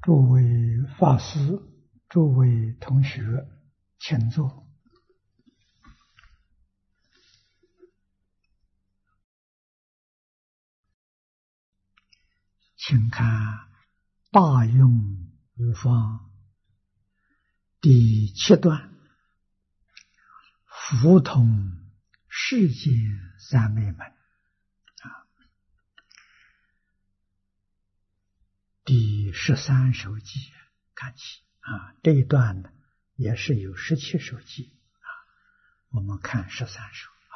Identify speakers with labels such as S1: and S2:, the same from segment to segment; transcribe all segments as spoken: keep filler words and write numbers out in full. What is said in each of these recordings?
S1: 诸位法师、诸位同学，请坐。请看《大用无方》第七段，福通世间三昧门啊，第十三首偈看起啊，这一段呢也是有十七首偈啊，我们看十三首啊，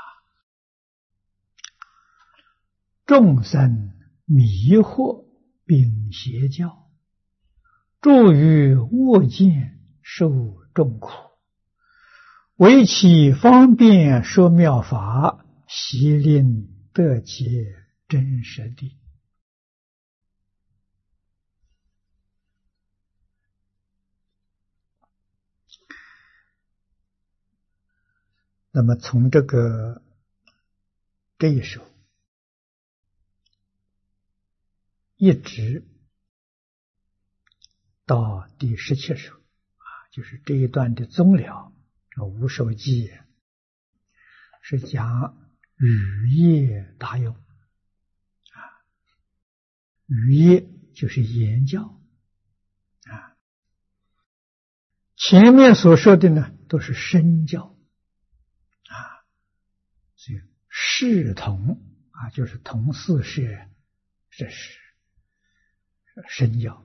S1: 众生迷惑并邪教，住于恶见，受众苦。为其方便说妙法，悉令得其真实地。那么从这个这一首一直到第十七首啊，就是这一段的终了，这五首偈是讲语业大用啊，语业就是言教啊，前面所说的呢都是身教啊，所以视同啊，就是同四摄，这是身教，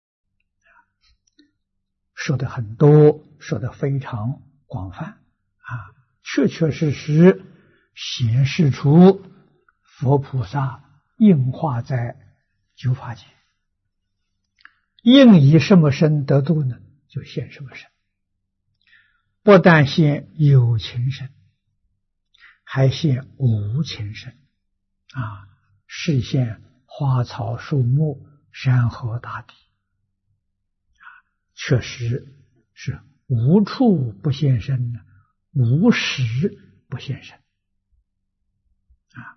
S1: 说的很多，说的非常广泛啊，确确实实显示出佛菩萨应化在九法界，应以什么身得度呢？就现什么身，不但现有情身，还现无情身啊，示现花草树木山河大地，确实是无处不现身，无时不现身啊。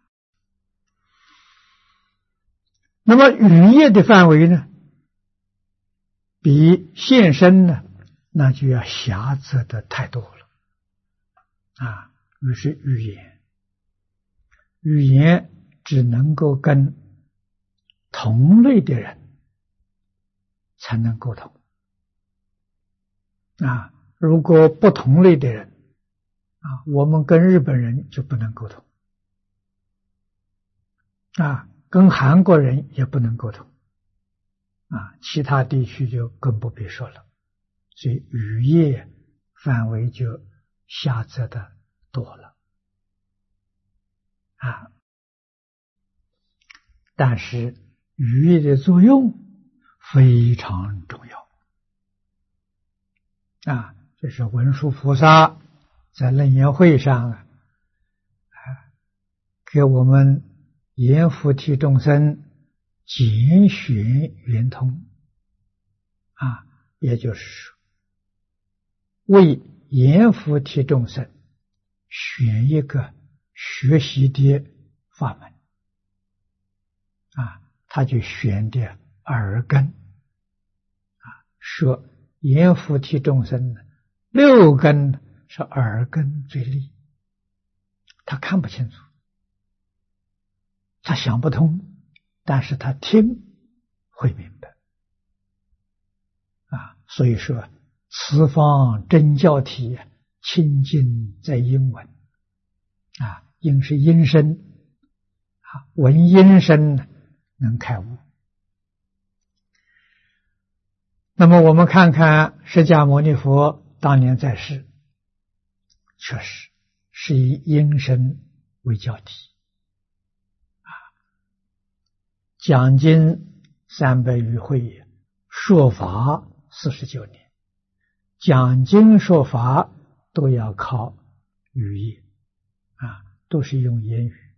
S1: 那么语业的范围呢，比现身呢，那就要狭窄的太多了啊。于是语言，语言只能够跟同类的人才能沟通啊，如果不同类的人啊，我们跟日本人就不能沟通啊，跟韩国人也不能沟通啊，其他地区就更不必说了，所以语业范围就狭窄的多了啊。但是语业的作用非常重要啊，这是文殊菩萨在楞严会上啊，给我们阎浮提众生简选圆通啊，也就是说为阎浮提众生选一个学习的法门啊，他就选的耳根啊，说阎浮提众生呢，六根是耳根最利，他看不清楚，他想不通，但是他听会明白啊。所以说此方真教体清净在音闻啊，音是音声啊，闻音声能开悟。那么我们看看释迦牟尼佛当年在世，确实是以音声为教体啊，讲经三百余会，说法四十九年，讲经说法都要靠语言啊，都是用言语。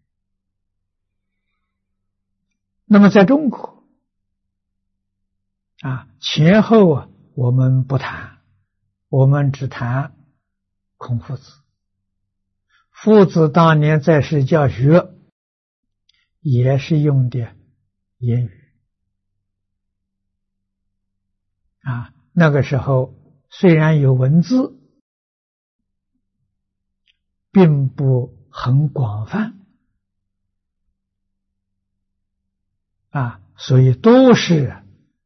S1: 那么在中国啊，前后啊我们不谈，我们只谈孔夫子。夫子当年在世教学也是用的言语啊，那个时候虽然有文字，并不很广泛啊，所以都是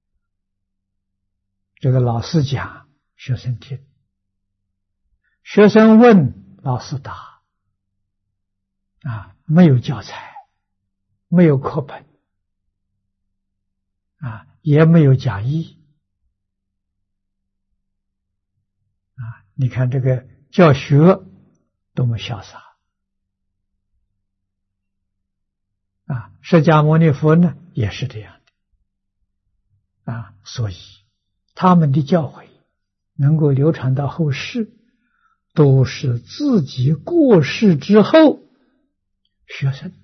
S1: 这个老师讲，学生听，学生问，老师答啊，没有教材，没有课本啊，也没有讲义啊。你看这个教学多么潇洒啊！释迦牟尼佛呢也是这样的啊，所以他们的教诲能够流传到后世，都是自己过世之后学生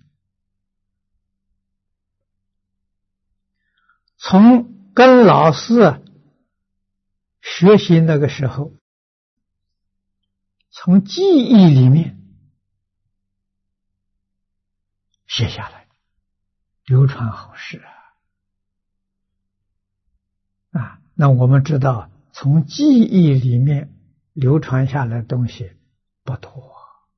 S1: 从跟老师学习那个时候，从记忆里面写下来，流传后世啊！啊，那我们知道，从记忆里面流传下来的东西不多，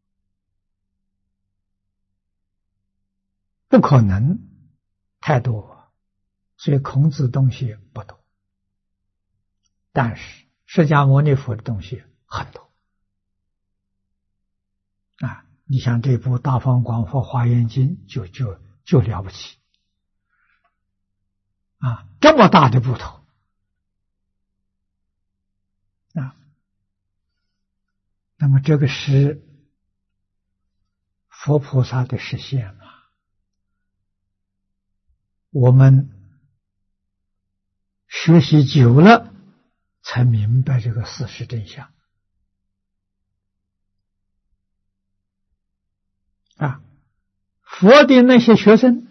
S1: 不可能太多，所以孔子东西不多，但是释迦牟尼佛的东西很多啊！你像这部《大方广佛华严经》就就就了不起啊，这么大的部头啊！那么这个是佛菩萨的实现嘛？我们学习久了，才明白这个事实真相啊！佛的那些学生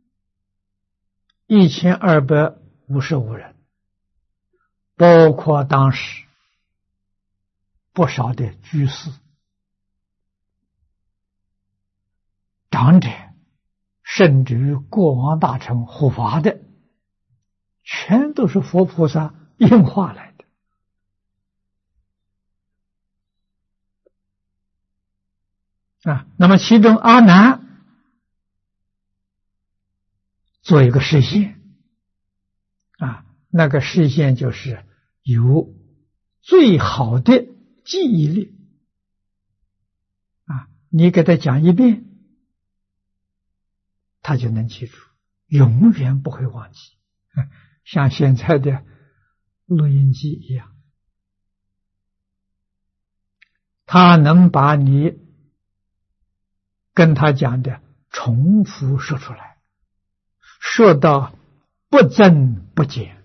S1: 一千二百五十五人，包括当时不少的居士、长者，甚至于国王大臣护法的，全都是佛菩萨应化来的啊。那么其中阿难做一个示现啊，那个示现就是有最好的记忆力啊，你给他讲一遍，他就能记住，永远不会忘记，像现在的录音机一样，他能把你跟他讲的重复说出来，说到不增不减，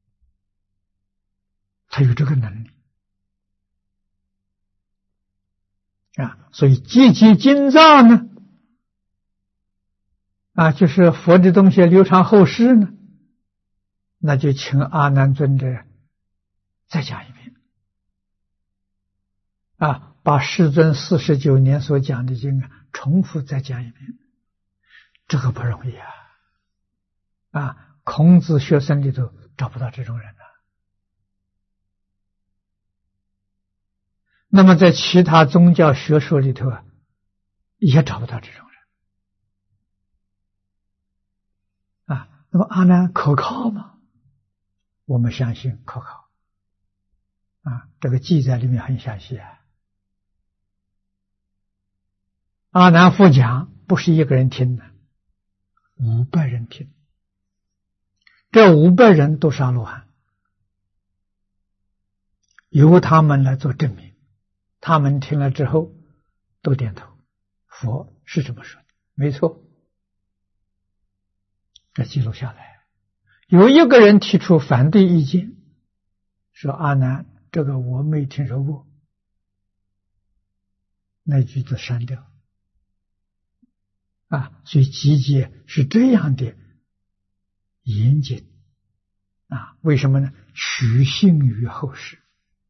S1: 他有这个能力啊。所以积极经藏呢啊，就是佛的东西流传后世呢，那就请阿难尊者再讲一遍啊，把世尊四十九年所讲的经啊，重复再讲一遍，这个不容易啊！啊，孔子学生里头找不到这种人了。那么在其他宗教学说里头啊，也找不到这种人啊。那么阿难可靠吗？我们相信可靠啊，这个记载里面很详细啊。阿难复讲不是一个人听的，五百人听，这五百人都是阿罗汉，由他们来做证明，他们听了之后都点头，佛是这么说的，没错，这记录下来。有一个人提出反对意见，说阿难，这个我没听说过，那句子删掉啊。所以集结是这样的严谨啊，为什么呢？取信于后世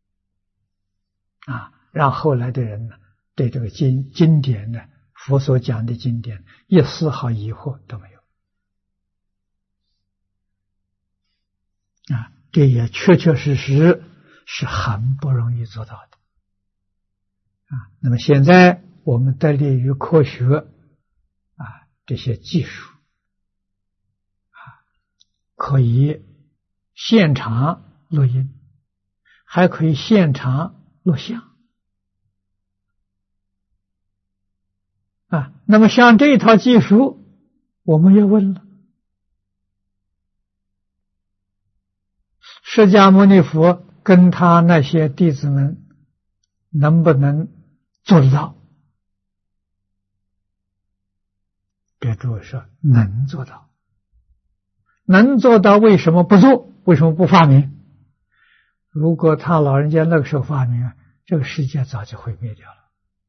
S1: 啊，让后来的人呢对这个经经典呢，佛所讲的经典一丝毫疑惑都没有啊，这也确确实实是很不容易做到的啊。那么现在我们得力于科学啊，这些技术啊，可以现场录音，还可以现场录像啊。那么像这一套技术，我们要问了，释迦牟尼佛跟他那些弟子们能不能做得到？别诸位说能做到，能做到为什么不做？为什么不发明？如果他老人家那个时候发明，这个世界早就毁灭掉了。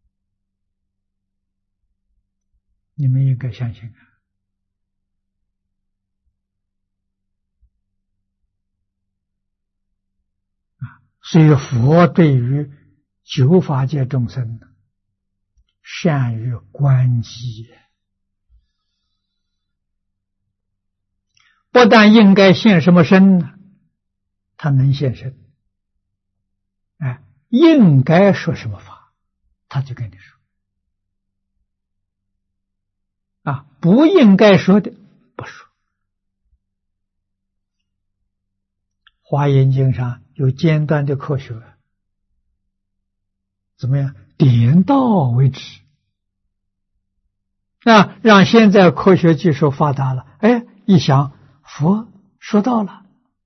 S1: 你们应该相信啊！啊，所以佛对于九法界众生善于观机，不但应该现什么身呢，他能现身。哎，应该说什么法，他就跟你说。啊，不应该说的不说。华严经上有尖端的科学，怎么样？点到为止。那让现在科学技术发达了，哎，一想佛说到了。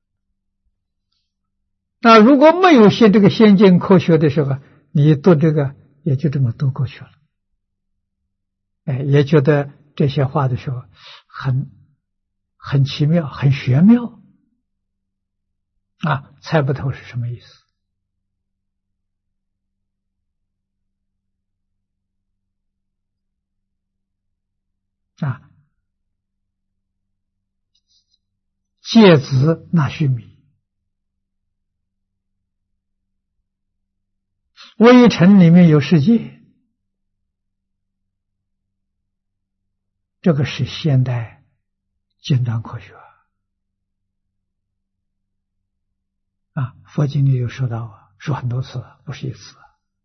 S1: 那如果没有些这个先进科学的时候，你读这个也就这么读过去了，哎，也觉得这些话的时候很很奇妙，很玄妙啊，猜不透是什么意思啊。芥子纳须弥，微尘里面有世界，这个是现代尖端科学啊。佛经里有说到啊，说很多次，不是一次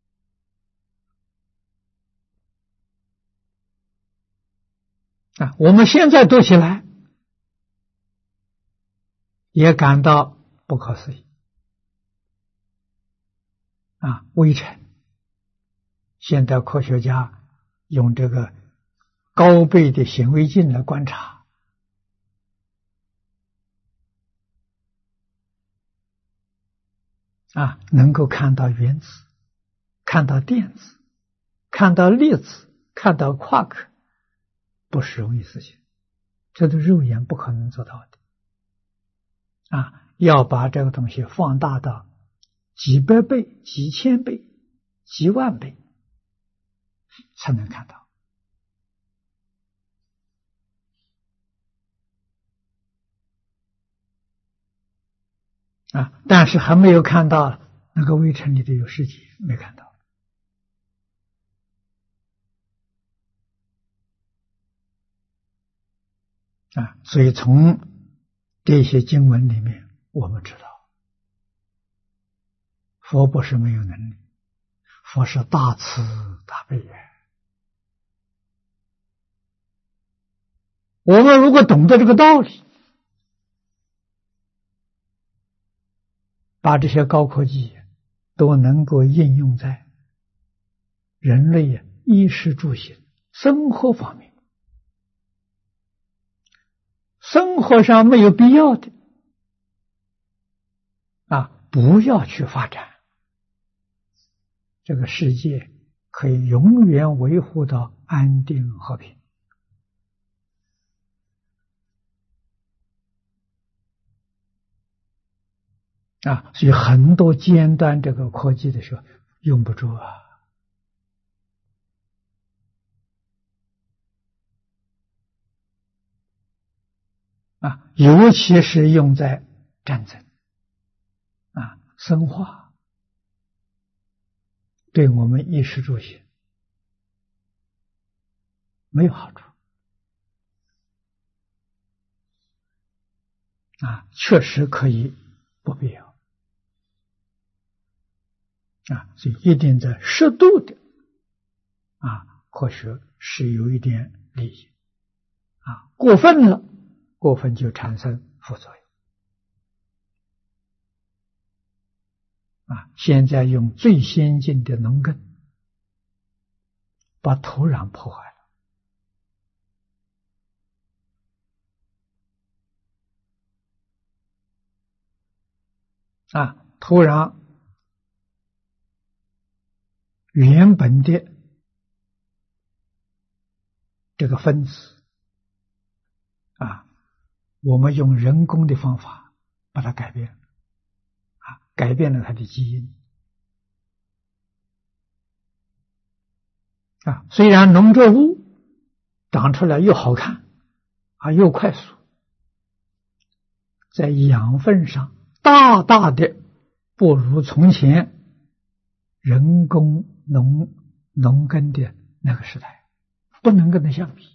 S1: 啊。我们现在读起来也感到不可思议啊。微尘，现代科学家用这个高倍的显微镜来观察啊，能够看到原子，看到电子，看到粒子，看到夸克，不是容易事情，这都肉眼不可能做到的啊！要把这个东西放大到几百倍、几千倍、几万倍才能看到啊！但是还没有看到那个微尘里的有世界，没看到啊！所以从这些经文里面，我们知道，佛不是没有能力，佛是大慈大悲呀。我们如果懂得这个道理，把这些高科技都能够应用在人类衣食住行生活方面，生活上没有必要的啊，不要去发展，这个世界可以永远维护到安定和平啊。所以很多尖端这个科技的时候用不住啊啊，尤其是用在战争啊、生化，对我们衣食住行没有好处啊，确实可以不必要啊，所以一定在适度的啊，或许是有一点利益啊，过分了，过分就产生副作用啊。现在用最先进的农耕，把土壤破坏了啊，土壤原本的这个分子啊，我们用人工的方法把它改变啊，改变了它的基因啊。虽然农作物长出来又好看啊，又快速，在养分上大大的不如从前人工农农耕的那个时代，不能跟它相比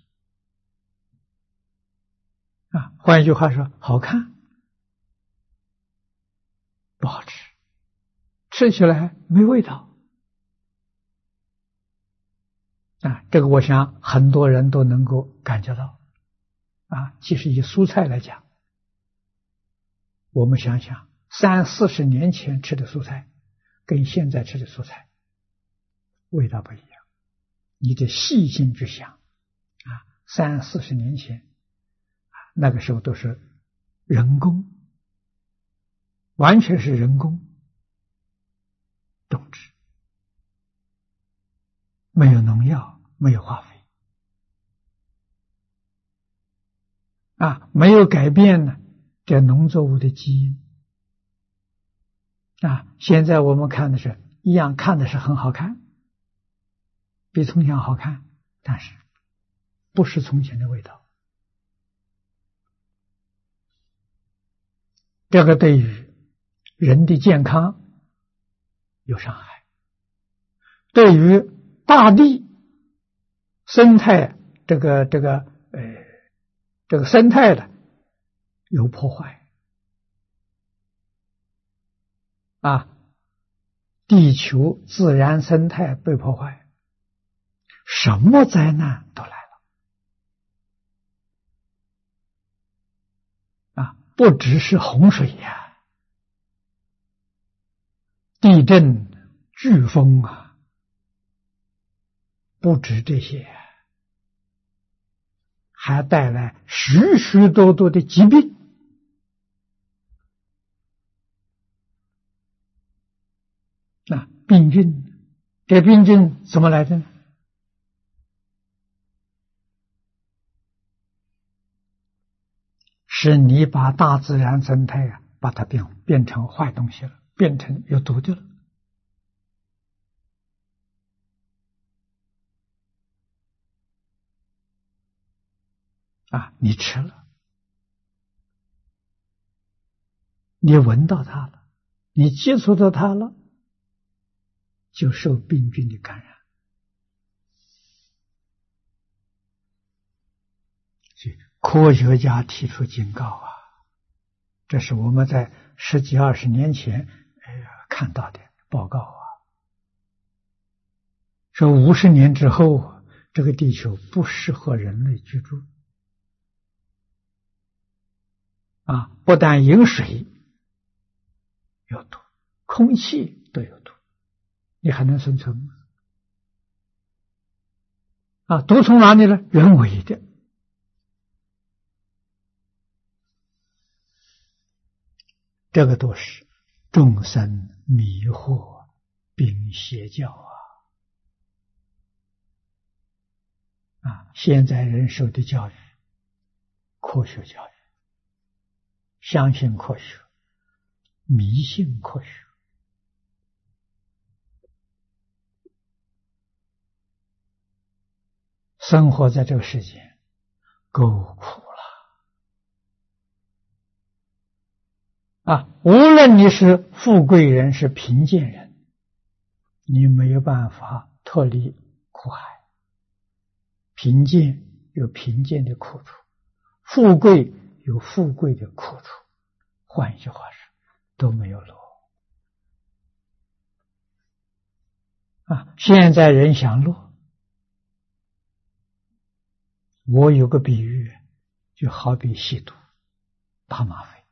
S1: 啊。换一句话说，好看不好吃，吃起来没味道啊。这个我想很多人都能够感觉到啊。其实以蔬菜来讲，我们想想三四十年前吃的蔬菜跟现在吃的蔬菜味道不一样，你得细心去想啊。三四十年前那个时候都是人工，完全是人工种植，没有农药，没有化肥啊，没有改变呢这农作物的基因啊。现在我们看的是一样，看的是很好看，比从前好看，但是不是从前的味道。这个对于人的健康有伤害，对于大地生态这个这个呃这个生态的有破坏啊，地球自然生态被破坏，什么灾难都来了啊！不只是洪水呀、啊、地震、飓风啊，不止这些，还带来许许多多的疾病啊，病菌，这病菌怎么来的呢？是你把大自然生态啊，把它变变成坏东西了，变成有毒的了啊！你吃了，你闻到它了，你接触到它了，就受病菌的感染。科学家提出警告啊，这是我们在十几二十年前哎呀看到的报告啊，说五十年之后这个地球不适合人类居住啊，不但饮水有毒，空气都有毒，你还能生存吗？啊，毒从哪里呢？人为的。这个都是众生迷惑并邪教啊！啊，现在人受的教育，科学教育，相信科学，迷信科学，生活在这个世界够苦了啊！无论你是富贵人是贫贱人，你没有办法脱离苦海。贫贱有贫贱的苦楚，富贵有富贵的苦楚换一句话说，都没有落啊。现在人想落，我有个比喻，就好比吸毒、打吗啡，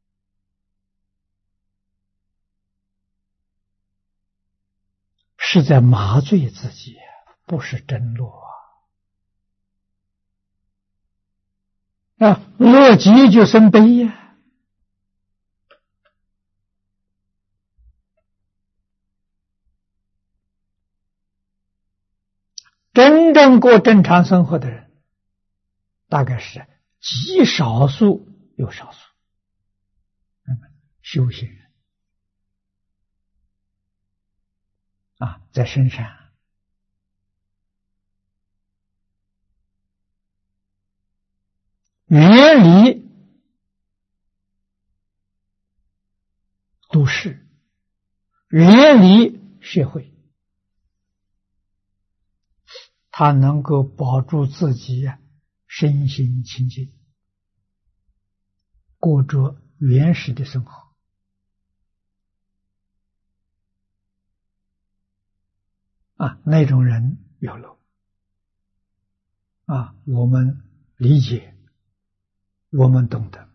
S1: 是在麻醉自己，不是真落啊！啊，乐极就生悲呀。真正过正常生活的人，大概是极少数有少数修行人啊，在深山远离都市，远离社会，他能够保住自己身心清净，过着原始的生活啊，那种人有漏啊，我们理解，我们懂得。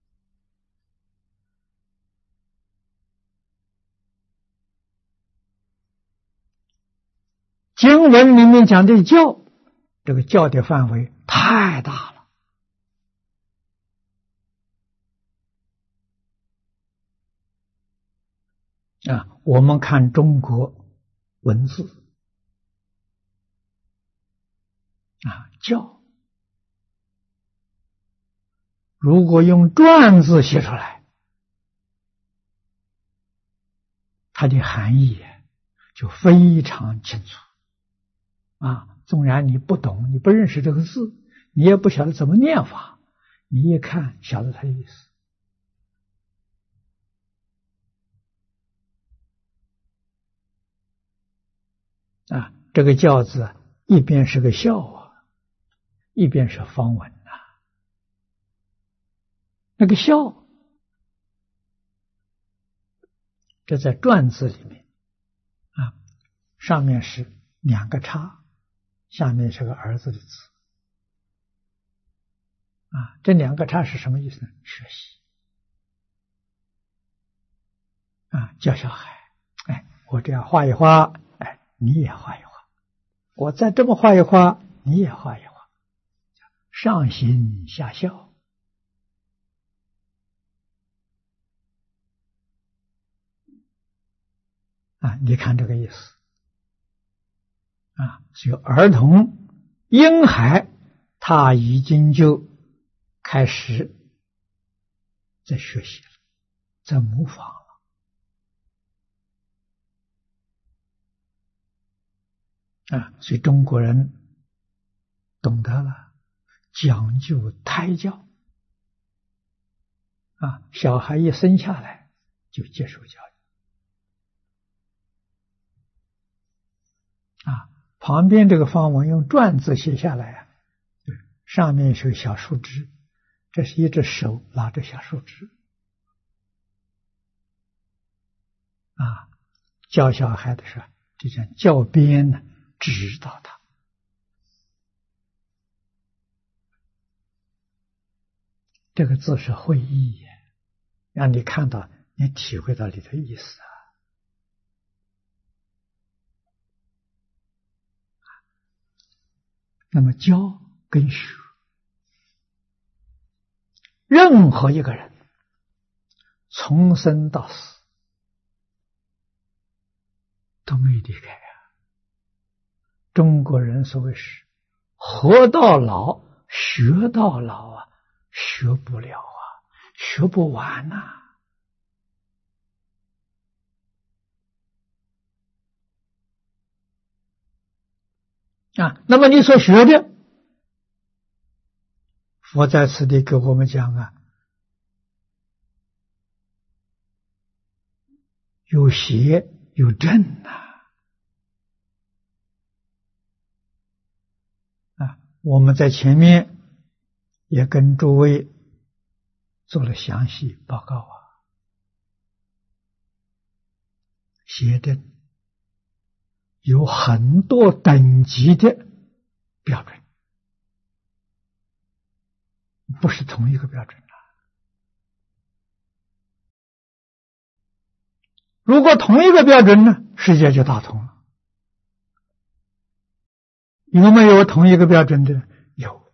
S1: 经文里面讲的教，这个教的范围太大了啊！我们看中国文字啊，教如果用篆字写出来，它的含义就非常清楚啊。纵然你不懂，你不认识这个字，你也不晓得怎么念法，你一看晓得它的意思啊。这个教字一边是个笑啊，一边是方文呐、啊。那个笑，这在篆字里面啊，上面是两个叉，下面是个儿子的字啊。这两个叉是什么意思呢？学习啊，教小孩，哎，我这样画一画，哎，你也画一画，我再这么画一画，你也画一画，上行下效啊。你看这个意思啊，所以儿童婴孩他已经就开始在学习了，在模仿了啊。所以中国人懂得了讲究胎教啊，小孩一生下来就接受教育啊。旁边这个方文用篆字写下来啊，上面是小树枝，这是一只手拿着小树枝啊，教小孩的时候就像教鞭呢，指导他。这个字是会意，让你看到，你体会到里头意思啊。那么教跟学，任何一个人从生到死都没离开啊。中国人所谓是活到老学到老啊，学不了啊，学不完呐 啊, 啊。那么你所学的，佛在此地给我们讲啊，有邪有正呐 啊, 啊。我们在前面也跟诸位做了详细报告啊。 邪正有很多等级的标准，不是同一个标准。如果同一个标准呢，世界就大同了。有没有同一个标准的？有。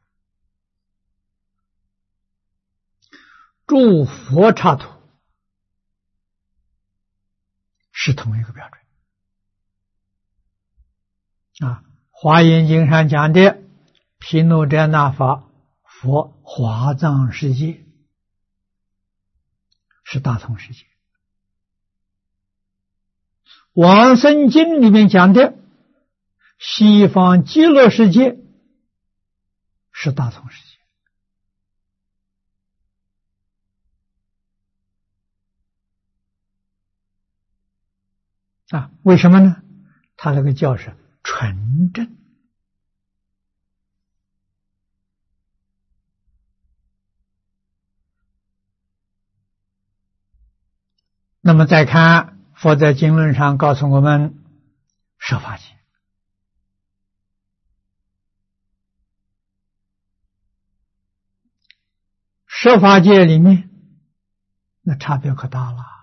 S1: 诸佛刹土是同一个标准啊。华严经上讲的毗卢遮那法佛华藏世界是大同世界。往生经里面讲的西方极乐世界是大同世界啊？为什么呢？他那个叫是纯正。那么再看佛在经论上告诉我们，设法界设法界里面那差别可大了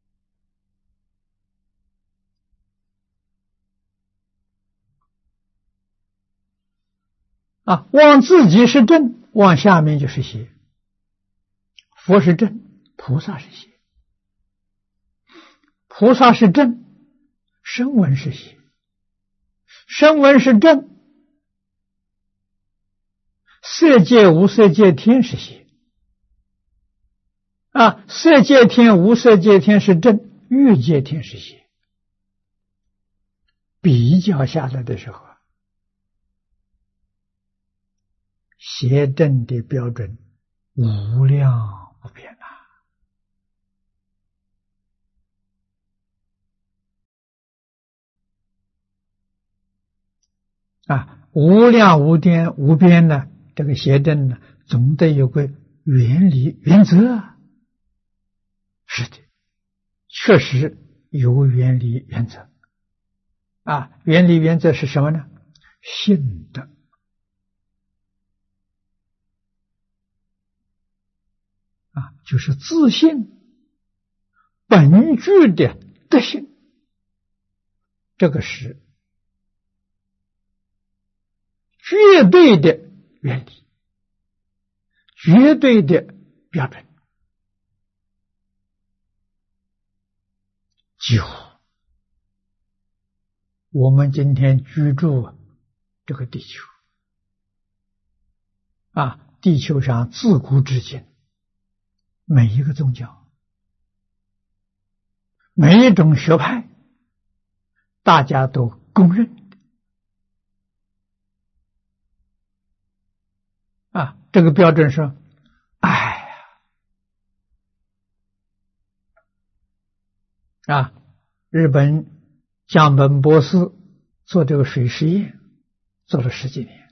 S1: 啊！望自己是正，望下面就是邪。佛是正，菩萨是邪。菩萨是正，声闻是邪。声闻是正，色界无色界天是邪啊，色界天无色界天是正，欲界天是邪。比较下来的时候，邪正的标准无量无边呐。啊，无量无边无边呢，这个邪正呢，总得有个原理原则。是的，确实有原理原则。啊，原理原则是什么呢？信德。啊，就是自信本具的德性，这个是绝对的原理，绝对的标准。几乎我们今天居住这个地球啊，地球上自古至今每一个宗教，每一种学派，大家都公认啊，这个标准是爱啊。日本江本博士做这个水实验做了十几年，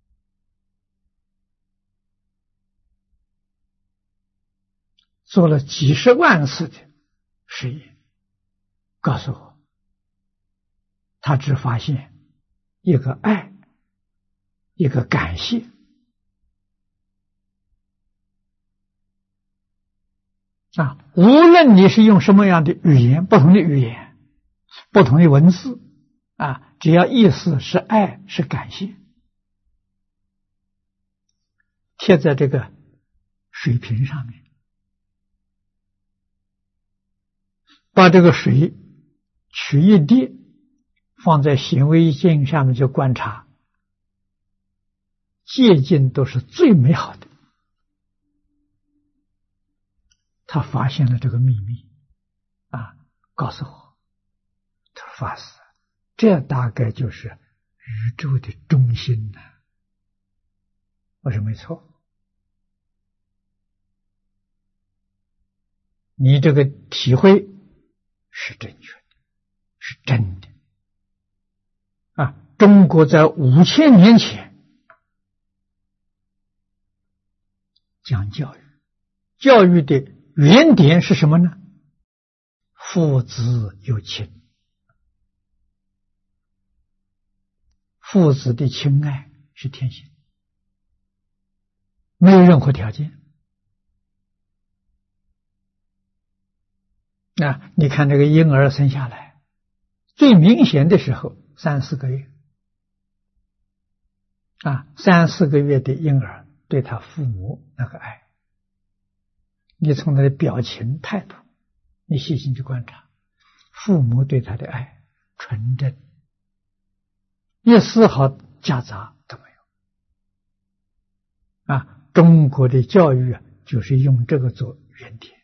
S1: 做了几十万次的实验，告诉我他只发现一个爱，一个感谢啊，无论你是用什么样的语言，不同的语言，不同的文字啊，只要意思是爱，是感谢，贴在这个水瓶上面，把这个水取一滴，放在显微镜上面去观察，界境都是最美好的。他发现了这个秘密啊，告诉我，他发誓，这大概就是宇宙的中心呢。我说没错，你这个体会是正确的，是真的啊！中国在五千年前讲教育，教育的原点是什么呢？父子有情， 父子的亲爱是天性，没有任何条件。啊，你看这个婴儿生下来，最明显的时候三四个月，啊，三四个月的婴儿对他父母那个爱，你从他的表情态度，你细心去观察，父母对他的爱纯真，一丝毫夹杂都没有。啊，中国的教育啊，就是用这个做原点。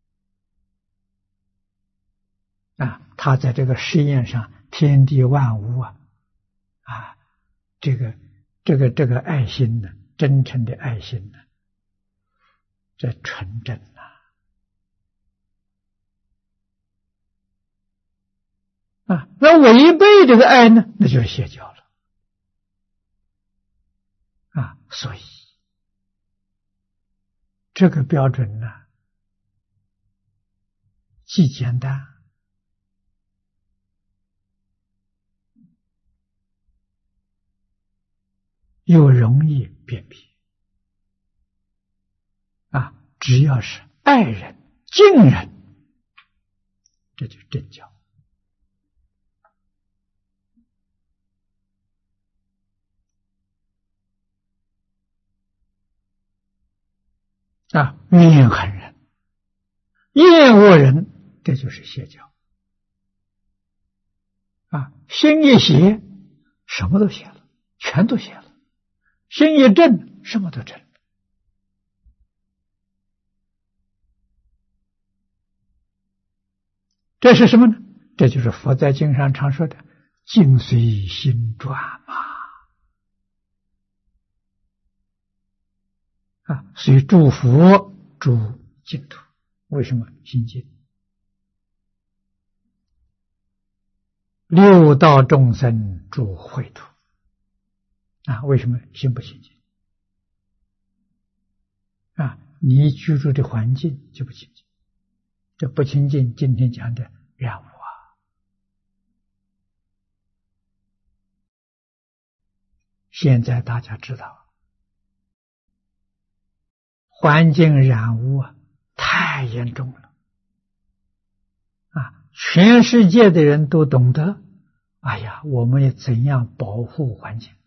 S1: 啊，他在这个实验上，天地万物啊，啊，这个这个这个爱心呢，真诚的爱心呢，这纯真呐。啊，那违背这个爱呢，那就是邪教了。啊，所以这个标准呢，既简单又容易辨别。啊，只要是爱人、敬人，这就是正教。啊，怨恨人、厌恶人，这就是邪教。啊，心一邪，什么都邪了，全都邪了；心一正，什么都正了。这是什么呢？这就是佛在经上常说的“境随心转”嘛。啊，所以诸佛诸净土，为什么心净？六道众生诸秽土。啊，为什么心不清净？啊，你居住的环境就不清净。这不清净，今天讲的染污啊。现在大家知道，环境染污啊，太严重了。啊，全世界的人都懂得，哎呀，我们要怎样保护环境？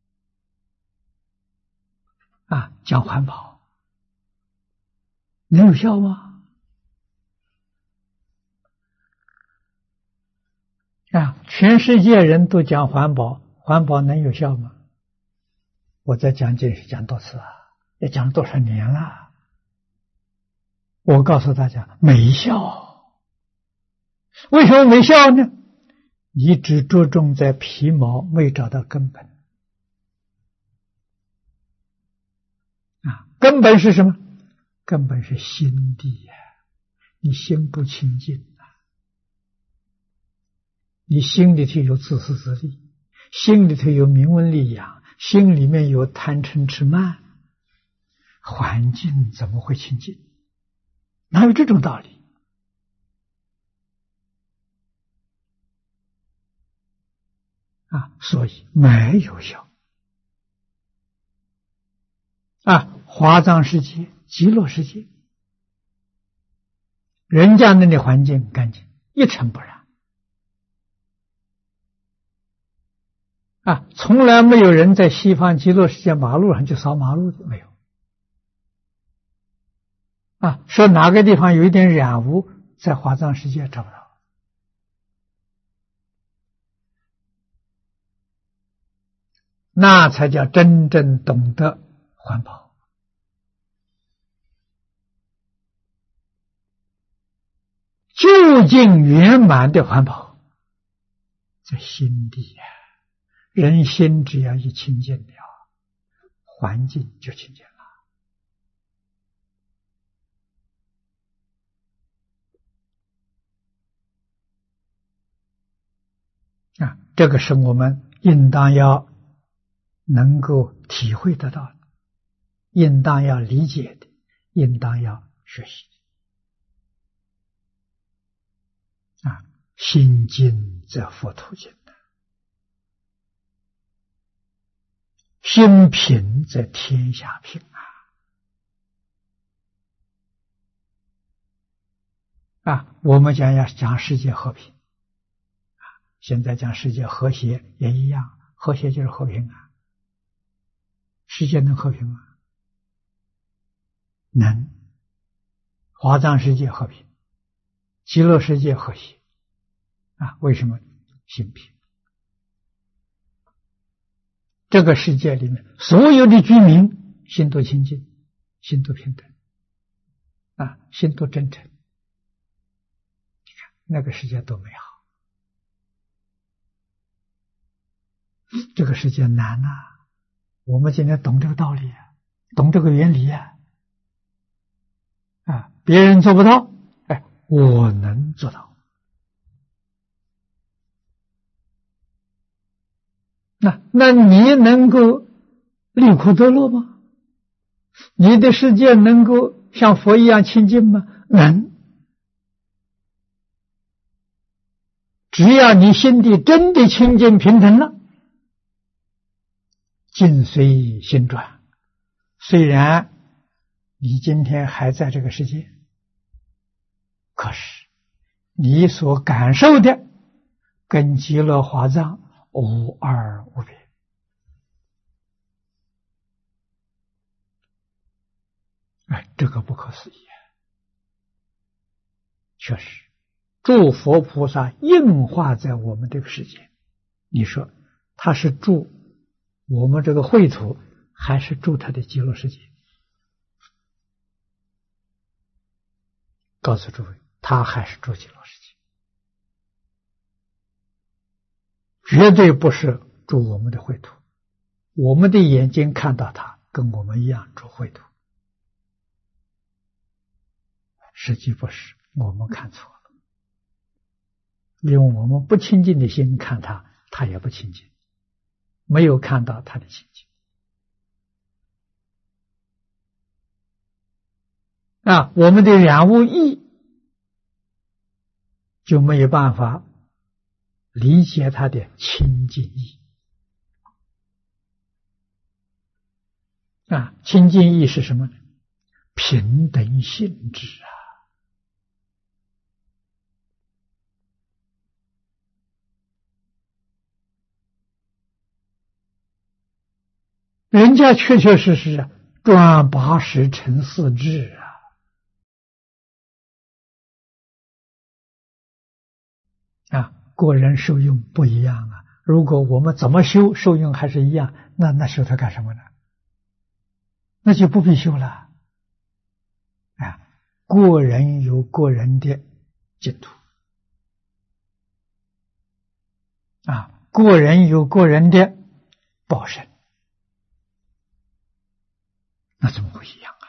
S1: 啊，讲环保，能有效吗？啊，全世界人都讲环保，环保能有效吗？我在讲经是讲多次啊，也讲了多少年了。我告诉大家，没效。为什么没效呢？你只着重在皮毛，没找到根本。啊，根本是什么？根本是心地呀、啊！你心不清净啊，你心里头有自私自利，心里头有名闻利养，心里面有贪嗔痴慢，环境怎么会清净？哪有这种道理？啊，所以没有效。啊，华藏世界、极乐世界，人家那里环境干净，一尘不染。啊，从来没有人在西方极乐世界马路上去扫马路的，没有。啊，说哪个地方有一点染污，在华藏世界找不到。那才叫真正懂得环保。究竟圆满的环保，在心地呀、啊。人心只要一清净了，环境就清净了。啊，这个是我们应当要能够体会得到的，应当要理解的，应当要学习的。啊，心净则佛土净。 心平则天下平啊！啊，我们讲要讲世界和平啊，现在讲世界和谐也一样，和谐就是和平啊。世界能和平吗？能。华藏世界和平，极乐世界和谐啊！为什么？心平。这个世界里面所有的居民心都清净，心都平等啊，心都真诚。你看那个世界多美好。这个世界难啊，我们今天懂这个道理，懂这个原理啊，啊，别人做不到，哎，我能做到。那那你能够离苦得乐吗？你的世界能够像佛一样清净吗？能。只要你心地真的清净平等了，境随心转。虽然你今天还在这个世界，可是你所感受的跟极乐华藏无二无别。哎，这个不可思议啊！确实，诸佛菩萨应化在我们这个世界，你说他是住我们这个秽土，还是住他的极乐世界？告诉诸位，他还是住极乐世界，绝对不是住我们的秽土。我们的眼睛看到他，跟我们一样住秽土，实际不是，我们看错了。用我们不清净的心看他，他也不清净，没有看到他的清净啊！我们的染污意就没有办法理解他的清净意啊！清净意是什么呢？平等性质啊！人家确确实实啊，转八十成四智啊！啊，个人受用不一样啊。如果我们怎么修，受用还是一样，那那修它干什么呢？那就不必修了。啊，个人有个人的净土，啊，个人有个人的报身，那怎么会一样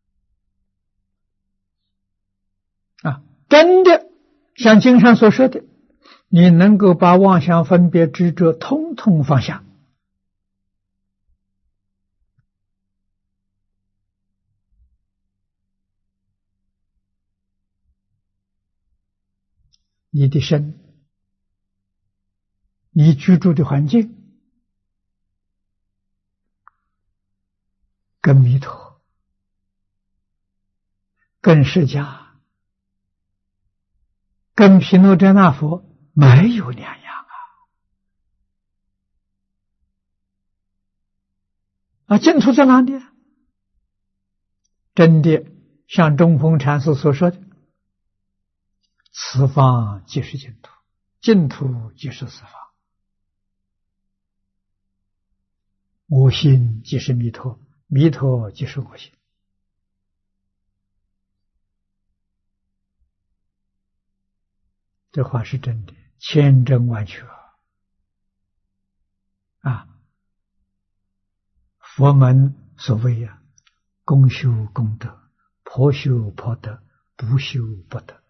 S1: 啊？啊，真的像经上所说的，你能够把妄想分别执着通通放下，你的身，你居住的环境，跟弥陀，跟释迦，跟毗卢遮那佛没有两样啊！啊，净土在哪里啊？真的像中峰禅师所说的，此方即是净土，净土即是此方，我心即是弥陀，弥陀即是我心。这话是真的，千真万确啊！佛门所谓啊，公修公德，婆修婆德，不修不得。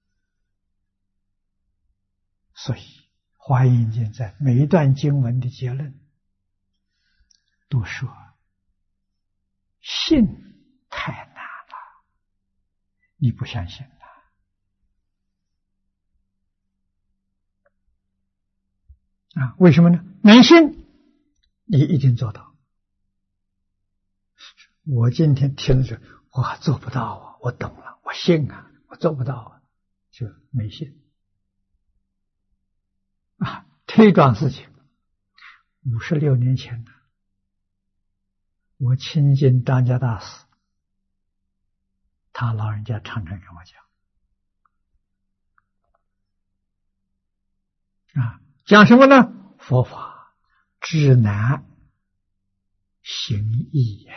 S1: 所以华严经在每一段经文的结论都说，信太难了，你不相信了啊？为什么呢？难信你一定做到， 我今天听着，我还做不到啊，我懂了，我信啊，我做不到啊，就没信啊。这桩事情五十六年前的，我亲近张家大师，他老人家常常跟我讲啊，讲什么呢？佛法至难行易呀。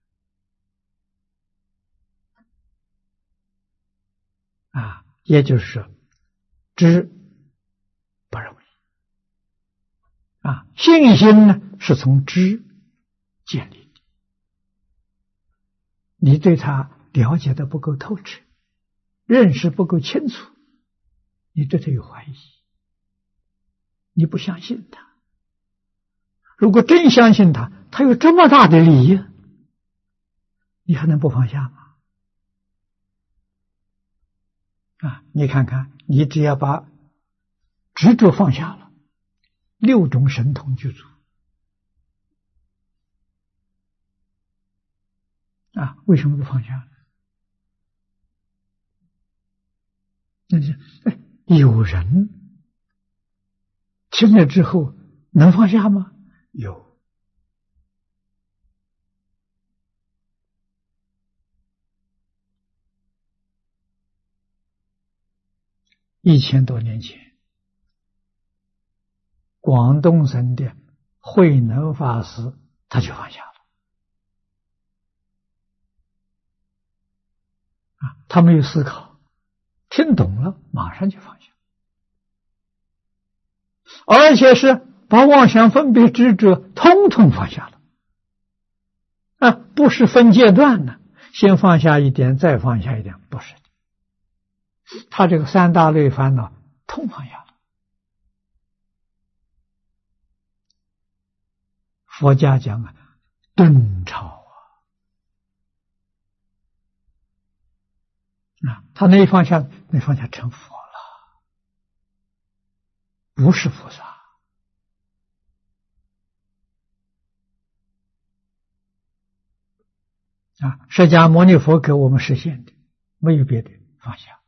S1: 啊，也就是说，知不容易啊。信心呢，是从知建立的。你对他了解的不够透彻，认识不够清楚，你对他有怀疑，你不相信他。如果真相信他，他有这么大的理，你还能不放下吗？啊，你看看，你只要把执着放下了，六种神通具足啊，为什么不放下呢？那是哎，有人听了之后能放下吗？有。一千多年前，广东省的慧能法师他就放下了啊，他没有思考，听懂了马上就放下，而且是把妄想分别执着通通放下了啊，不是分阶段的，先放下一点再放下一点，不是的，他这个三大类烦恼通放下了。佛家讲啊，顿超啊，啊，他那一放下，那放下成佛了，不是菩萨啊。释迦牟尼佛给我们实现的，没有别的，放下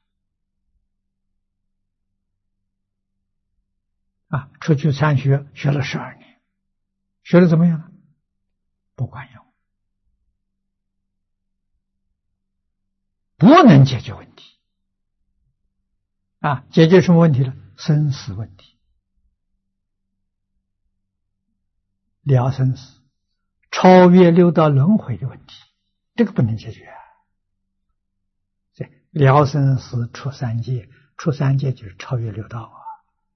S1: 啊。出去参学，学了十二年，学的怎么样？不管用，不能解决问题啊！解决什么问题呢？生死问题，了生死，超越六道轮回的问题，这个不能解决啊！了生死，出三界，出三界就是超越六道啊！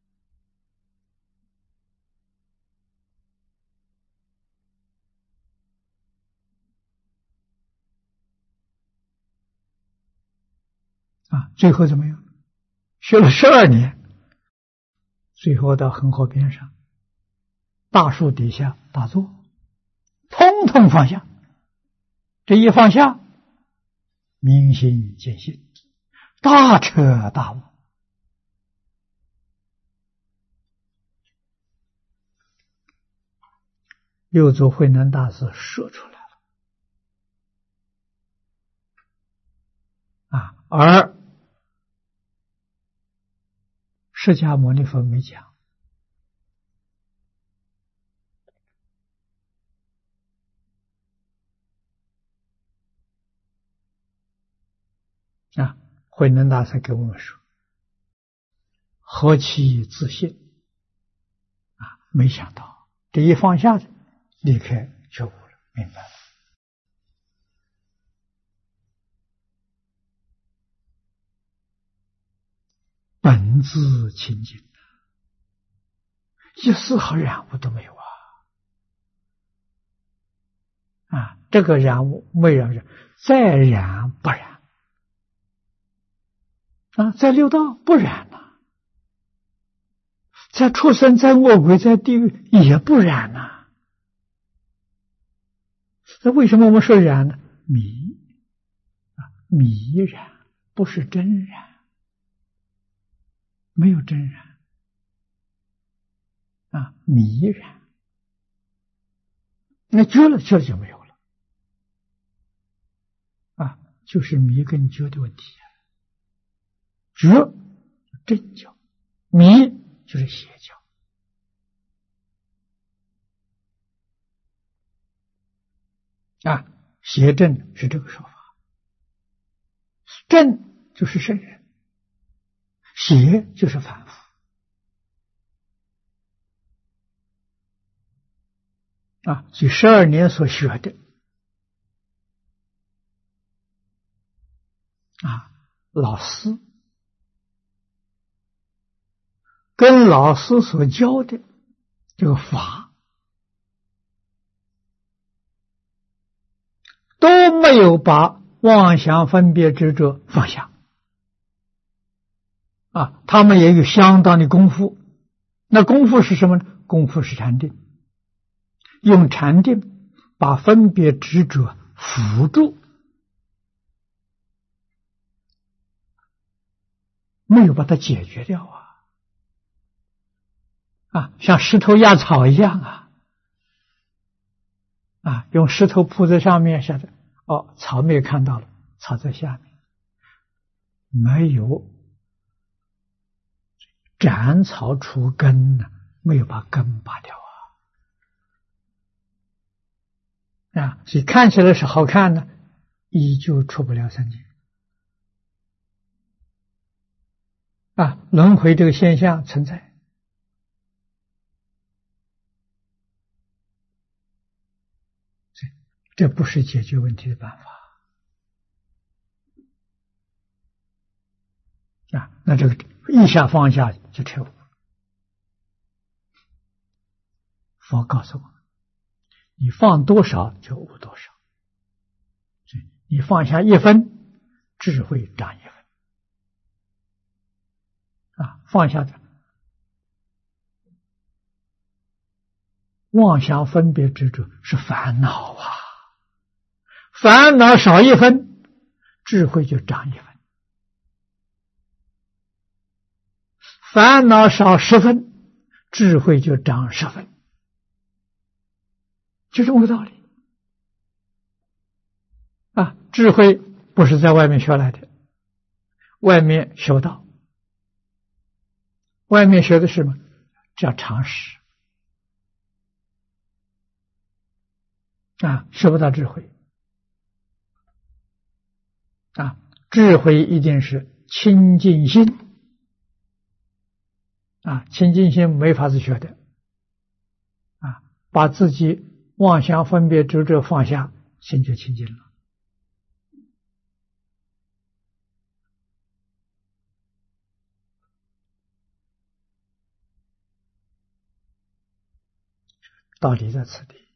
S1: 啊，最后怎么样？学了十二年，最后到恒河边上，大树底下打坐，通通放下。这一放下，明心见性，大彻大悟。六祖慧能大师说出来了啊，而释迦牟尼佛没讲啊。慧能大师给我们说：“何其自信啊！”没想到这一放下，立刻觉悟了，明白了。本自清净，一丝毫染污都没有啊！啊，这个染污没有染，再染不染啊，在六道不染呐、啊，在畜生、在恶鬼、在地狱也不染呐、啊。那为什么我们说染呢？迷啊，迷染不是真染。没有真然啊，迷然，那觉了，觉了就没有了就是迷跟觉的问题。觉正教，迷就是邪教。啊，邪正是这个说法。正就是圣人，邪就是凡夫。啊，所以十二年所学的啊，老师跟老师所教的这个法都没有把妄想分别执着放下啊，他们也有相当的功夫。那功夫是什么呢？功夫是禅定，用禅定把分别执着扶住，没有把它解决掉啊！啊，像石头压草一样啊！啊，用石头铺在上面，下的哦，草没有看到了，草在下面，没有斩草除根呢，没有把根拔掉啊！啊，所以看起来是好看呢，依旧出不了三界。啊，轮回这个现象存在，这不是解决问题的办法啊！那这个一下放下就彻悟。佛告诉我们，你放多少就悟多少。你放下一分，智慧长一分。啊，放下的妄想分别执着是烦恼啊，烦恼少一分，智慧就长一分；烦恼少十分，智慧就长十分，就这么个道理啊！智慧不是在外面学来的，外面学不到。外面学的是什么？叫常识啊，学不到智慧啊。智慧一定是清净心啊，清净心没法子学的啊，把自己妄想分别执着放下，心就清净了。道理在此地，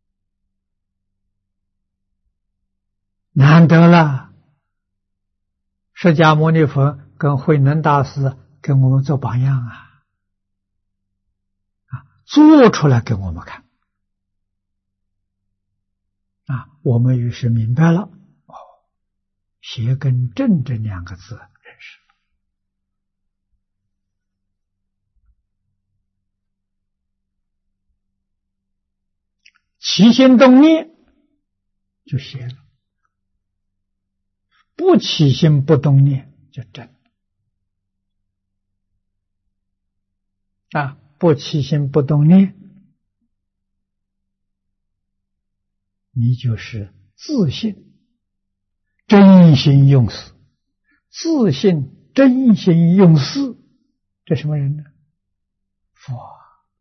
S1: 难得了！释迦牟尼佛跟慧能大师给我们做榜样啊，啊，做出来给我们看啊，我们于是明白了哦，邪跟正这两个字认识。起心动念就邪了，不起心不动念就正啊！不起心不动念，你就是自信真心用事，自信真心用事，这什么人呢？佛。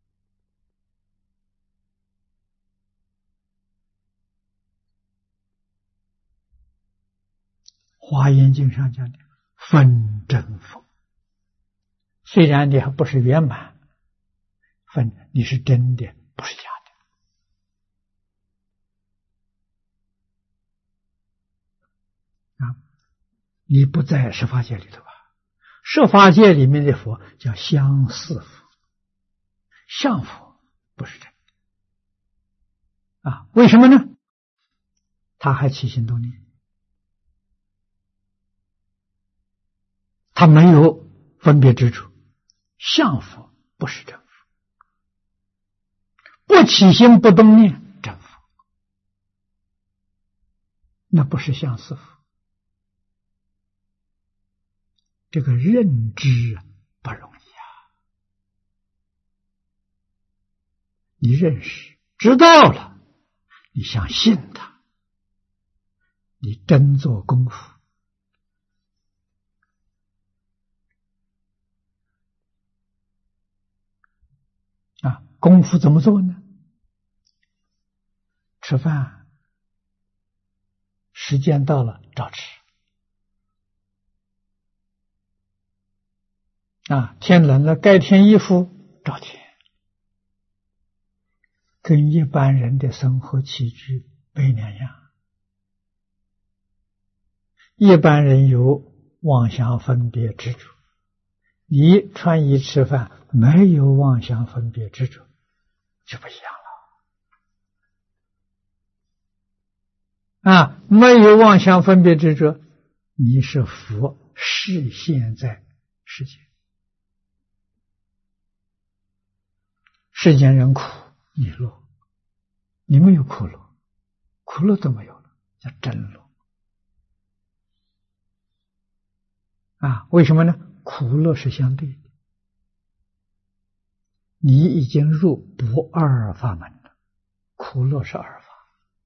S1: 华严经上讲的分真佛，虽然你还不是圆满，分你是真的，不是假的啊！你不在十法界里头啊，十法界里面的佛叫相似佛，相佛不是真的啊！为什么呢？他还起心动念。他没有分别之处，相佛不是真佛，不起心不动念真佛，那不是相似佛这个认知不容易啊！你认识知道了，你相信他，你真做功夫啊！功夫怎么做呢？吃饭时间到了照吃啊，天冷了该添衣服照添，跟一般人的生活起居没两样。一般人有妄想分别执着，你穿衣吃饭没有妄想分别执着，就不一样了啊！没有妄想分别执着，你是佛示现在世间。世间人苦你乐，你没有苦乐，苦乐都没有了，叫真乐啊！为什么呢？苦乐是相对的，你已经入不二法门了，苦乐是二法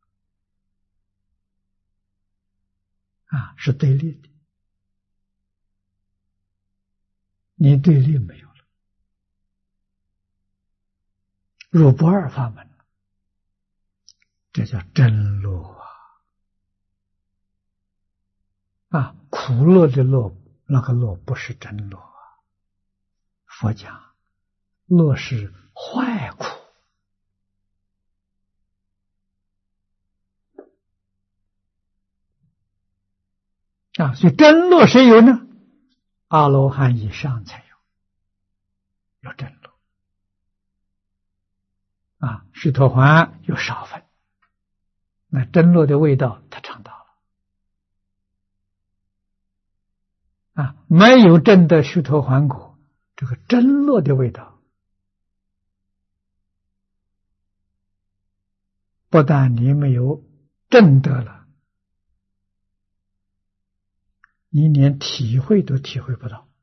S1: 啊，是对立的，你对立没有了，入不二法门，这叫真乐啊！啊，苦乐的乐，那个乐不是真乐啊。佛讲乐是坏苦啊，所以真乐谁有呢？阿罗汉以上才有，有真乐啊。须陀洹有少分，那真乐的味道他尝到了啊。没有证得须陀洹果，这个真乐的味道，不但你没有证得了，你连体会都体会不到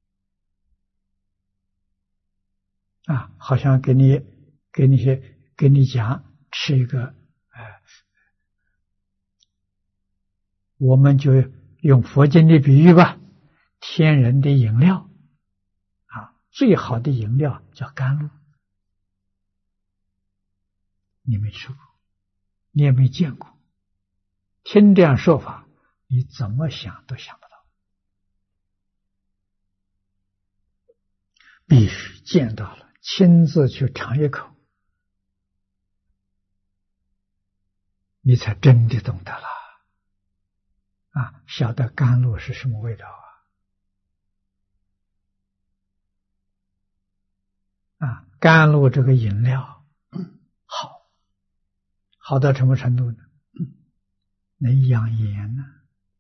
S1: 啊！好像给你给你些给你讲吃一个，呃，我们就用佛经的比喻吧，天然的饮料啊，最好的饮料叫甘露，你没吃过，你也没见过，听这样说法，你怎么想都想不到，必须见到了，亲自去尝一口，你才真的懂得了啊！晓得甘露是什么味道啊！啊，甘露这个饮料好，好到什么程度呢？能养颜呢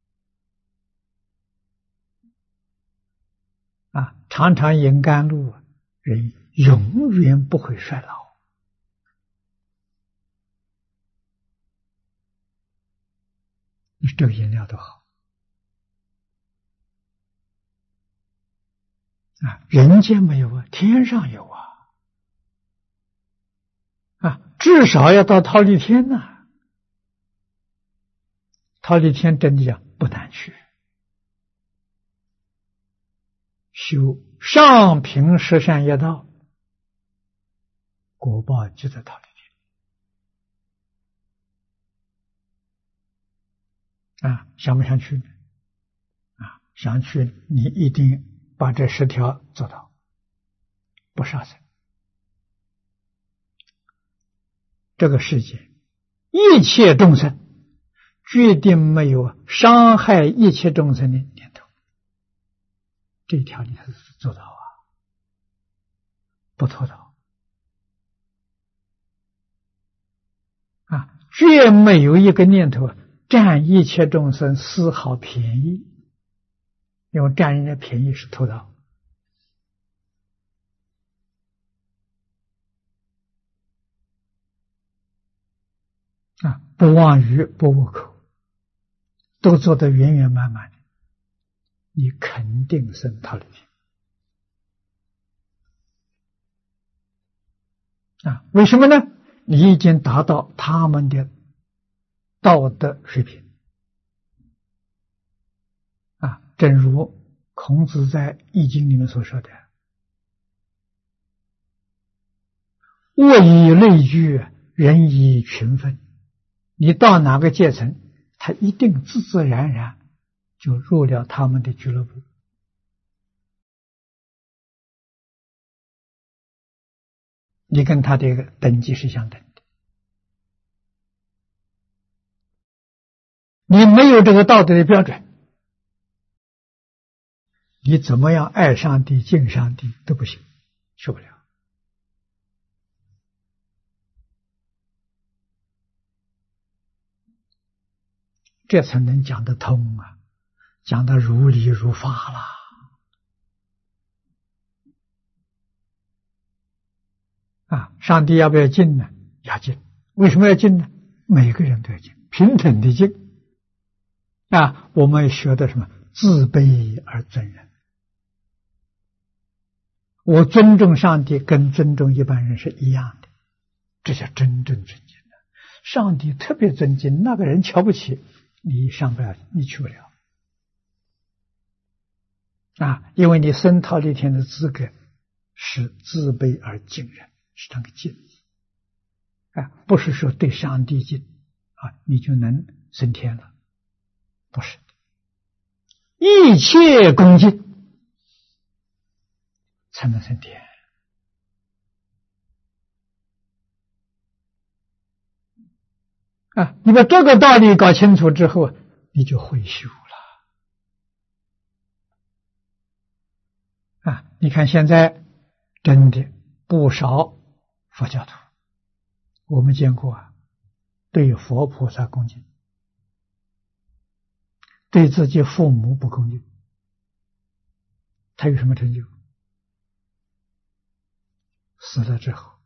S1: 啊！常常饮甘露，人永远不会衰老。你这个饮料都好啊，人间没有啊，天上有啊，啊，至少要到忉利天呐、啊。忉利天真的讲不难去，修上品十善业道，果报就在忉利天啊！想不想去呢？啊，想去，你一定把这十条做到，不杀生。这个世界一切众生决定没有伤害一切众生的念头，这一条你还是做到啊，不做到啊，绝没有一个念头占一切众生丝毫便宜，因为占人家便宜是偷盗啊，不妄语不误口，都做得圆圆满满的。 你肯定生忉利天啊！为什么呢？你已经达到他们的道德水平啊！正如孔子在《易经》里面所说的：“物以类聚，人以群分。”你到哪个阶层，他一定自自然然就入了他们的俱乐部。你跟他的等级是相等的。你没有这个道德的标准，你怎么样爱上帝、敬上帝都不行，受不了。这才能讲得通啊，讲得如理如法啦。啊，上帝要不要敬呢？要敬。为什么要敬呢？每个人都要敬，平等的敬。啊，我们学的什么？自卑而尊人。我尊重上帝，跟尊重一般人是一样的，这叫真正尊敬的。上帝特别尊敬，那个人瞧不起，你上不了，你去不了。啊，因为你生忉利天的资格是自卑而敬人，是那个敬字啊，不是说对上帝敬啊，你就能升天了，不是的。一切恭敬才能升天啊！你把这个道理搞清楚之后，你就会修了啊！你看现在真的不少佛教徒，我们见过啊，对佛菩萨恭敬，对自己父母不恭敬，他有什么成就？死了之后，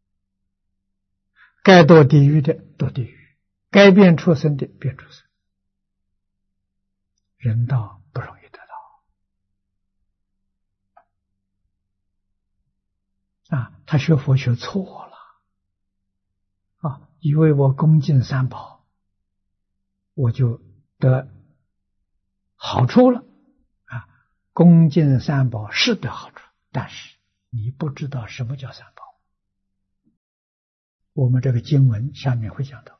S1: 该堕地狱的堕地狱，该变畜生的变畜生，人道不容易得到啊！他学佛学错了啊，以为我恭敬三宝，我就得好处了啊！恭敬三宝是得好处，但是你不知道什么叫三宝。我们这个经文下面会讲到。